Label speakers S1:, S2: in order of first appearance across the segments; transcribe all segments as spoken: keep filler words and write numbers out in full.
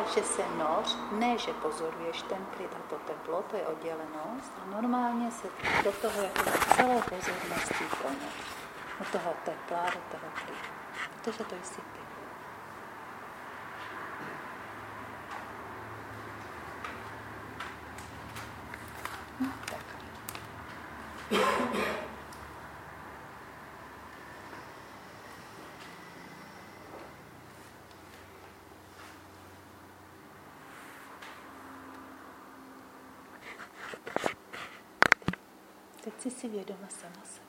S1: že se noř, ne, že pozoruješ ten klid a to teplo, to je oddělenost, a normálně se do toho jako celou pozorností pronoř. Do toho tepla, do toho klidu. Protože to jsi ty. No, tak. Teď jsi si vědoma sama sebe.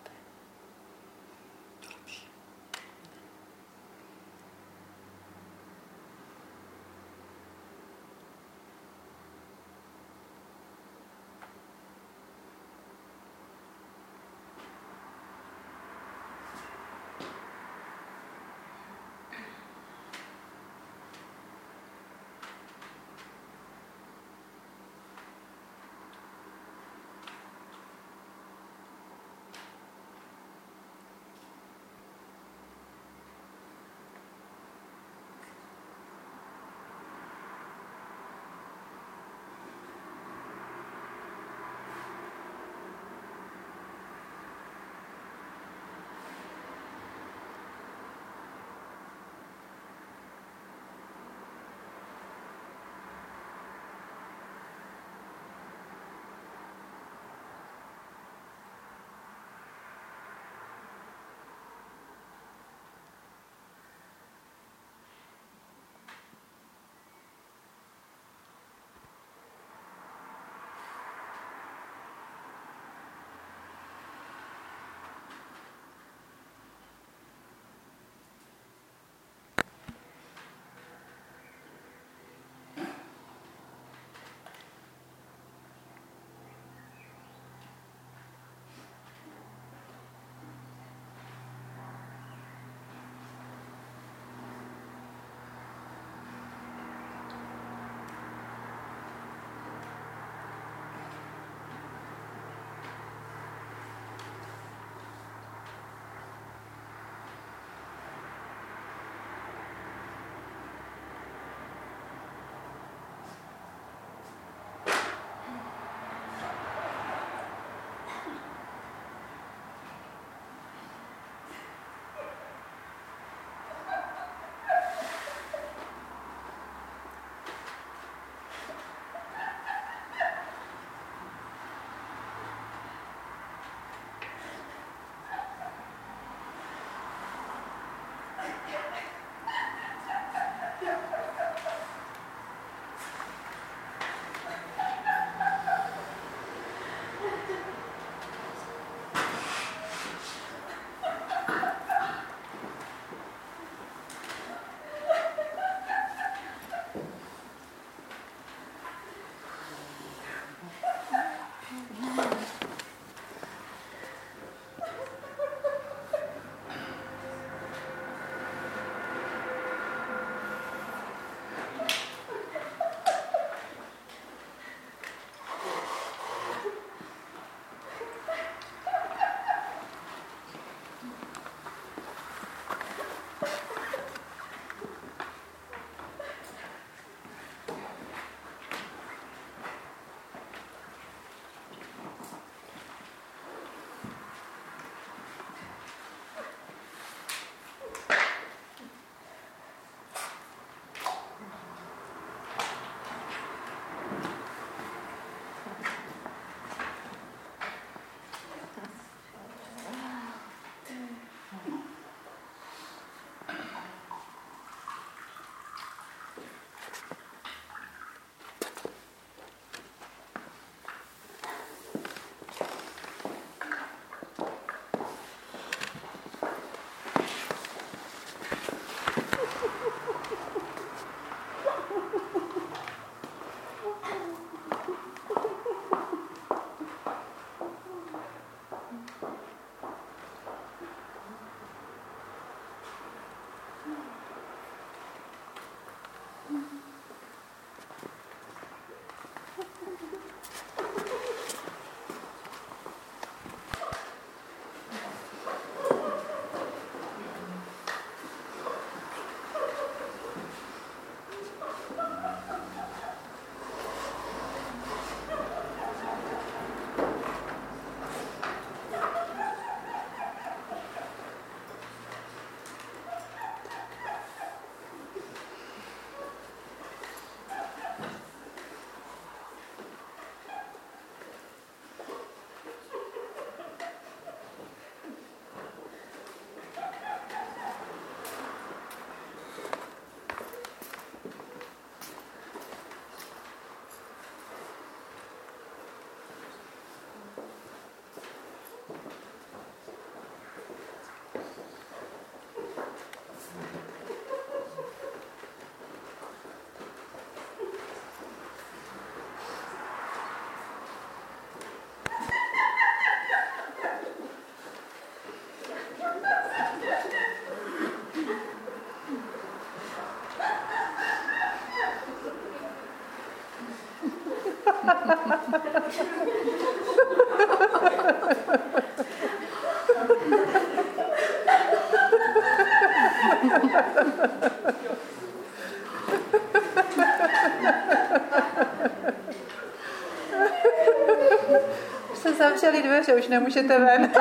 S2: Už se zavřeli dveře, už nemůžete ven.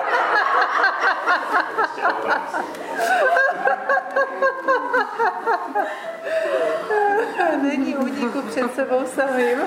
S2: Není úniku před sebou samým.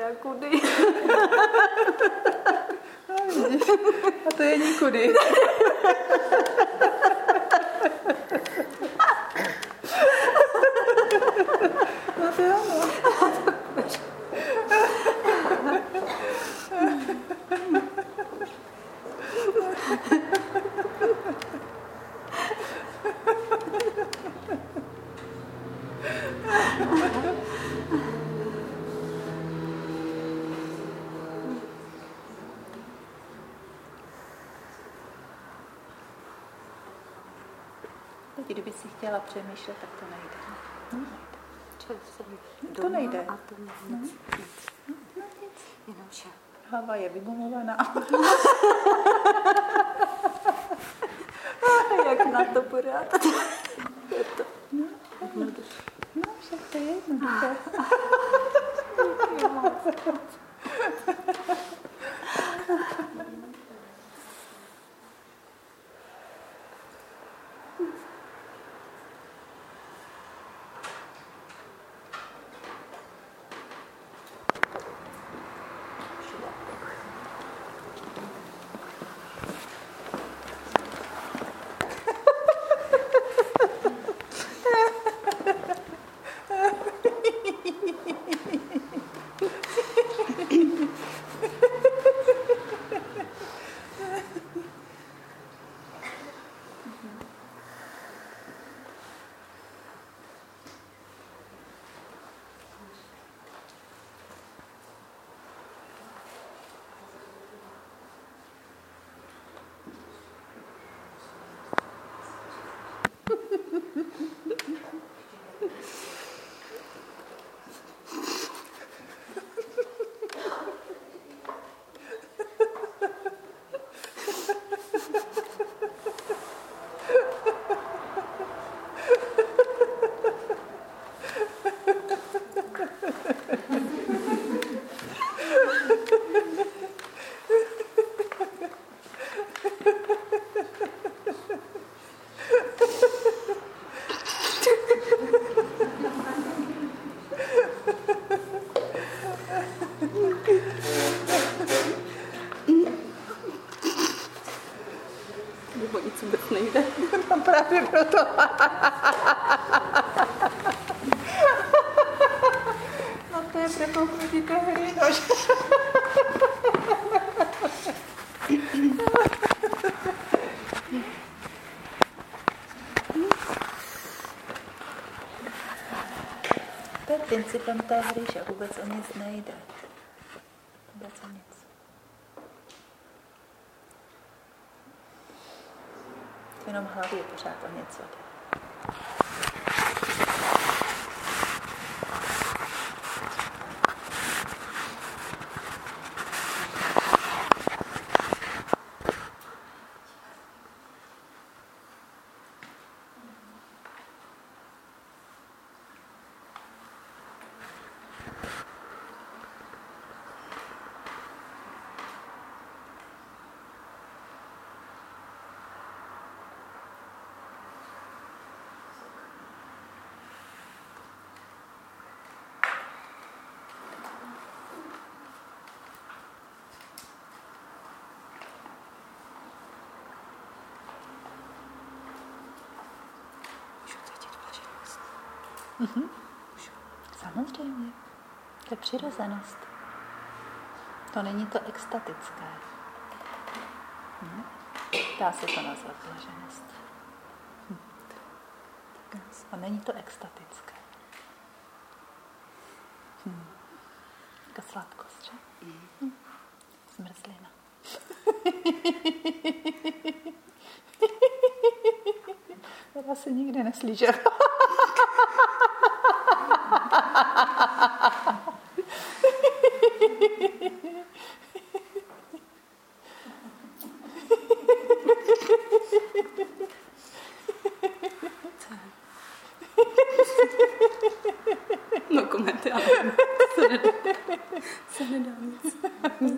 S3: jak kudy.
S2: No, vidíš. A to je nikudy. No to jo, no. Teď, kdyby si chtěla přemýšlet, tak to nejde. No, nejde. To nejde.
S3: A to nic.
S2: No.
S3: Nic.
S2: No, nic.
S3: Jenom vše.
S2: Hlava je vygumovaná.
S3: Jak na to pořád. Je to.
S2: No, no, však to je jednoduché.
S3: Nebo nic vůbec nejde.
S2: No právě proto. No to je prekouknutí té hry, no. To je principem té hry, že vůbec o nic nejde. Vůbec o nic. Jenom hlavě pořád o něco jde. Mhm. Samozřejmě. To je přirozenost. To není to extatické. Hm? Dá se to nazvat blaženost. Hm. A není to extatické. Hm. Jako sladkost, že? Hm. Zmrzlina. Teda se nikdy neslížela.
S3: No komenty, ale se nedá, se nedá nic. nic.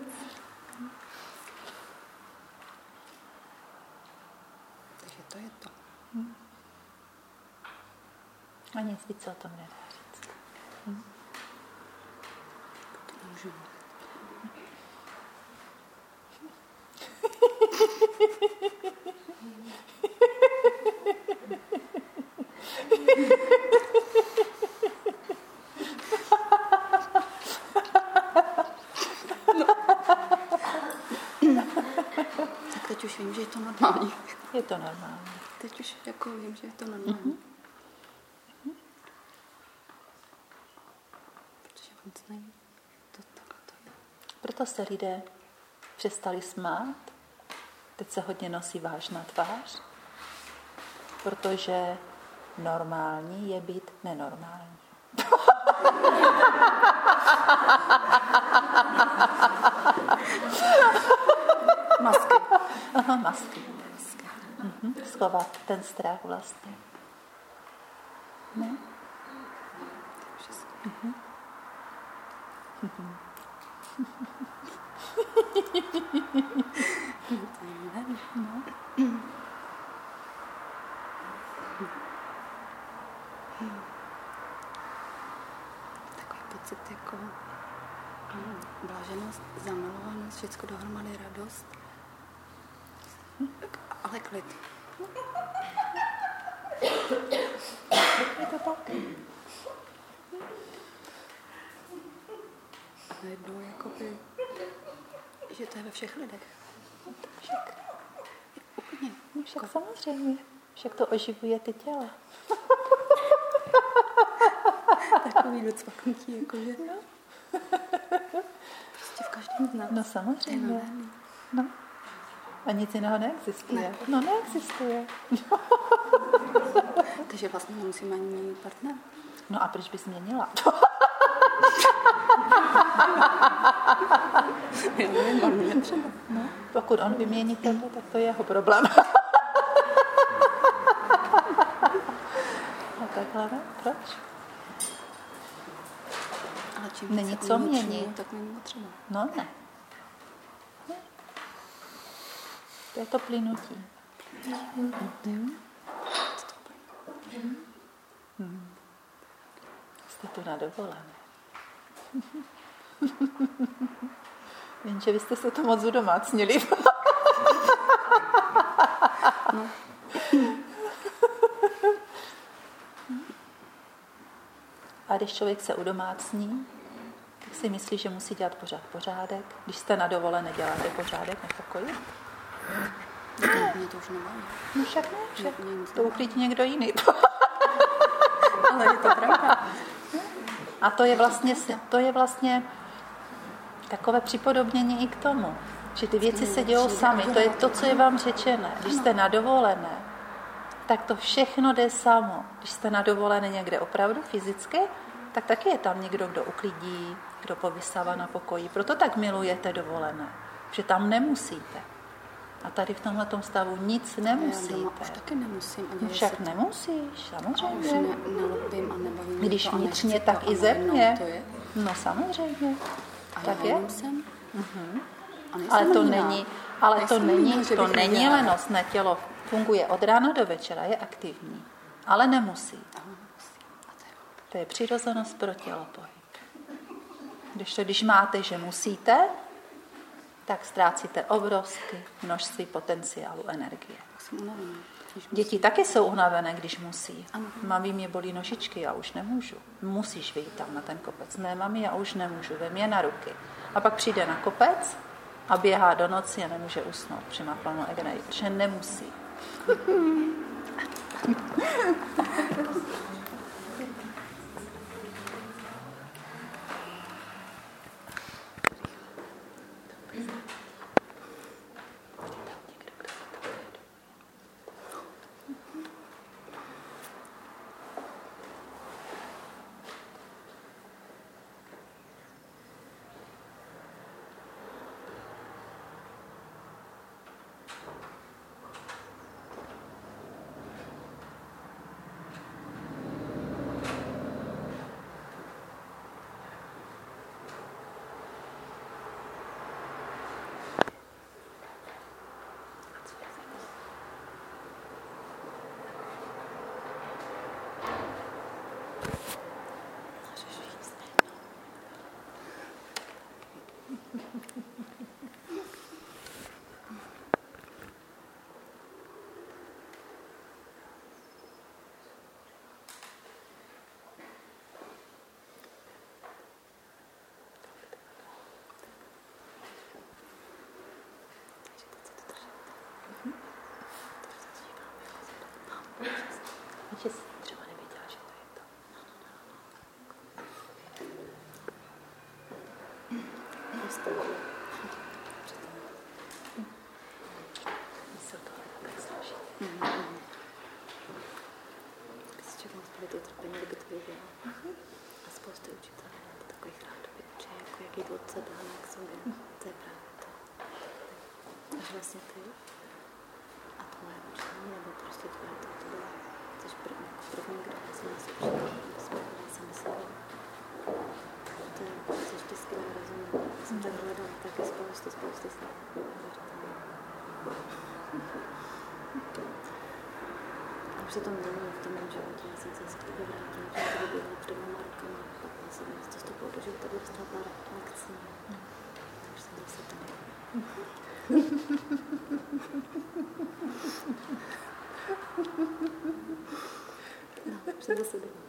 S3: Takže to je to.
S2: Hmm. A nic víc o tom nedá říct. Hmm.
S3: Můžu. Tak teď už vím, že je to normální.
S1: Je to normální.
S3: Teď už jako vím, že je to normální. Mm-hmm. Protože moc není to takhle to je.
S1: Proto se lidé přestali smát. Teď se hodně nosí vážná tvář. Protože normální je být nenormální.
S3: Masky.
S1: Aha, masky. Mhm. Schovat ten strach vlastně. Ne? Mhm. Mhm. No.
S3: Takový pocit jako hm, bláženost, zamilovanost, všecko dohromady, radost. Ale klid.
S1: Je to tak.
S3: A najednou jakoby, že to je ve všech lidech.
S1: Však,
S3: Úplně.
S1: no však samozřejmě. Však to oživuje ty těla.
S3: Takový docvaknutí, jakože.
S1: No.
S3: Prostě v každém z nás.
S1: No samozřejmě.
S3: Je nádherný.
S1: No. A nic jiného neexistuje.
S3: Ne.
S1: No neexistuje.
S3: Takže vlastně nemusím ani měnit partnera.
S1: No a proč bys měnila?
S3: Já nevím, on mě třeba.
S1: No, pokud on vymění tebe, tak to je jeho problém. No takhle ne? Proč?
S3: Ale čím
S1: Není
S3: více
S1: co
S3: oni
S1: měnit.
S3: čují, tak není potřeba.
S1: No ne. Ne. To je to plynutí. Hmm. Hmm. Jste tu na dovolené. Jenže vy jste se to moc udomácnili.
S3: No.
S1: A když člověk se udomácní, tak si myslí, že musí dělat pořád pořádek. Když jste na dovolené, děláte pořádek na pokoji?
S3: Mě to už nebaví.
S1: No však ne, však
S3: Mě nic
S1: to uklidí někdo jiný.
S3: Ale je to pravda.
S1: A to je vlastně, to je vlastně takové připodobnění i k tomu, že ty věci se dějou sami. To je to, co je vám řečené. Když jste na dovolené, tak to všechno jde samo. Když jste na dovolené někde opravdu fyzicky, tak taky je tam někdo, kdo uklidí, kdo povysává na pokoji. Proto tak milujete dovolené, že tam nemusíte. A tady v tomhletom stavu nic
S3: Já
S1: nemusíte.
S3: doma už taky nemusím. A
S1: No
S3: děje
S1: však
S3: se to.
S1: nemusíš,
S3: A už
S1: samozřejmě.
S3: ne, nelobím a nebavím mě
S1: Když
S3: to a
S1: vnitřně,
S3: nechci
S1: tak
S3: to
S1: i
S3: a
S1: ze
S3: najednou
S1: mě.
S3: to je.
S1: No samozřejmě.
S3: A
S1: Tak
S3: já
S1: je.
S3: jenom jsem.
S1: Mhm.
S3: A nejsem
S1: Ale to
S3: líná.
S1: není, ale to
S3: Nejsem
S1: není,
S3: líná, že
S1: to
S3: bych
S1: není
S3: nedělala.
S1: lenost, ne, tělo funguje od rána do večera, je aktivní, ale nemusí.
S3: Ale nemusím. A to je
S1: To je přirozenost pro tělo pohyb. Když to, když máte, že musíte, tak ztrácíte obrovské množství potenciálu energie.
S3: tak jsem unavená. Když
S1: Děti taky jsou unavené, když musí.
S3: Ano.
S1: Mami, mě bolí nožičky, já už nemůžu. Musíš vyjít tam na ten kopec. Ne, mami, já už nemůžu, vem je na ruky. A pak přijde na kopec a běhá do noci a nemůže usnout, protože má plnou energii, protože nemusí. Že jsi třeba nevěděla, že to je to. Postavili. Mysl tohle tak složitě.
S3: Když si čekám zpět to utrpení, kdyby to věděla. A spousty učitelů nebo takových rádoby učí, jako jak jít od sebe a jak sobě. To je právě to. Až vlastně ty a tvoje učení, nebo prostě tvoje to, to bylo, což první, první kdo vlastně nás učil, jsme byli sami sebe. To je, což ty skvěle rozumím. Jsem tak hledala taky spousty, spousty slov. A přitom není v tom životě, já jsem se skvěle vrátila, že tady byla před dvěma rokama, pak jsem to vstupovala do života, dostala pár lekcí. Takže jsem zase tady. No, jsem zase doma.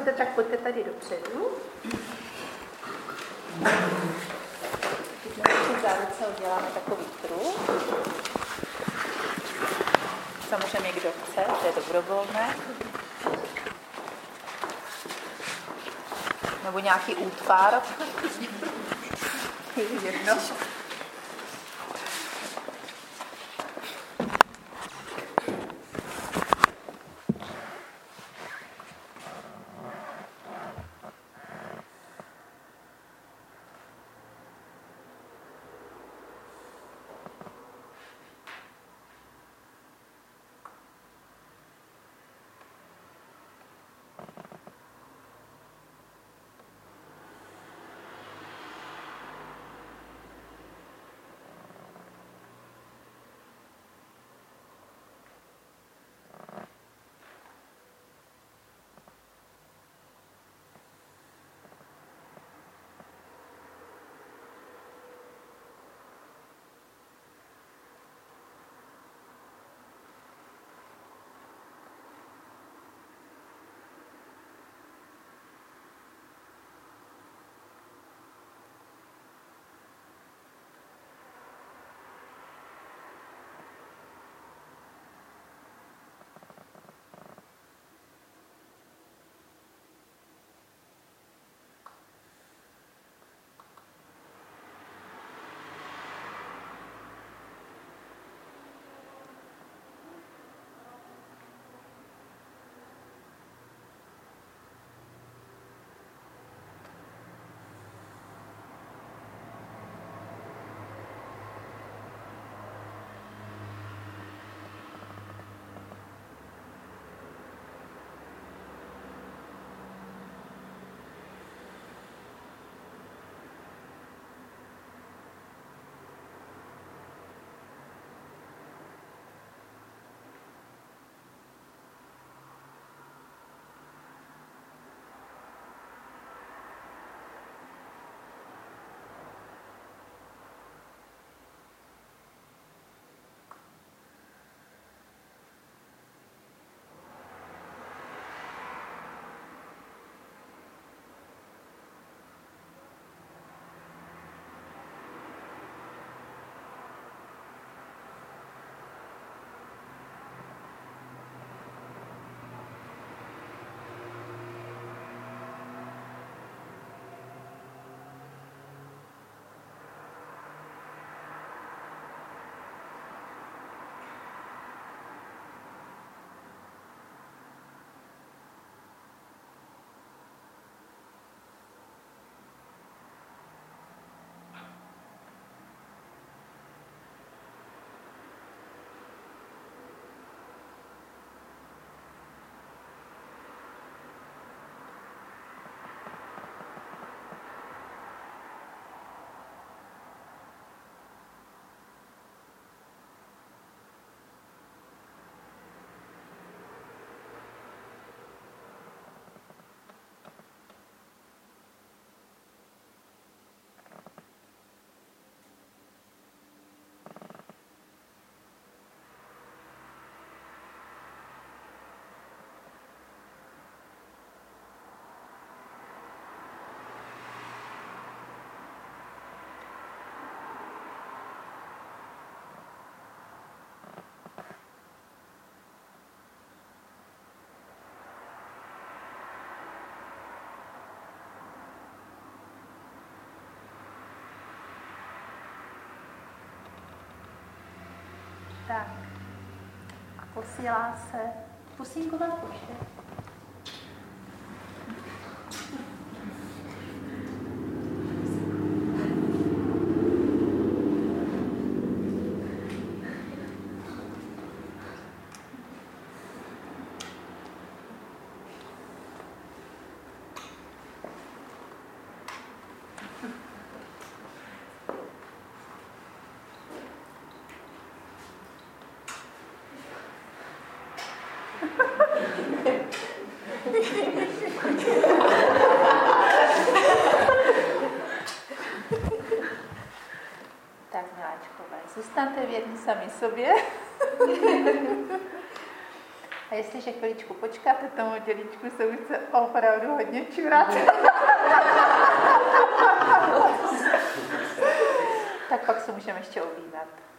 S1: chcete, tak pojďte tady dopředu. V záruce uděláme takový kruh. Samozřejmě kdo chce, to je dobrovolné. Nebo nějaký útvar. Jedno. Tak. A posílá se. Pusínku vám pošle. Tak, miláčkové, zůstaňte věrní sami sobě. A jestliže chviličku počkáte, tomu dělíčku se už chce opravdu hodně čurat. Tak pak se můžeme ještě objímat.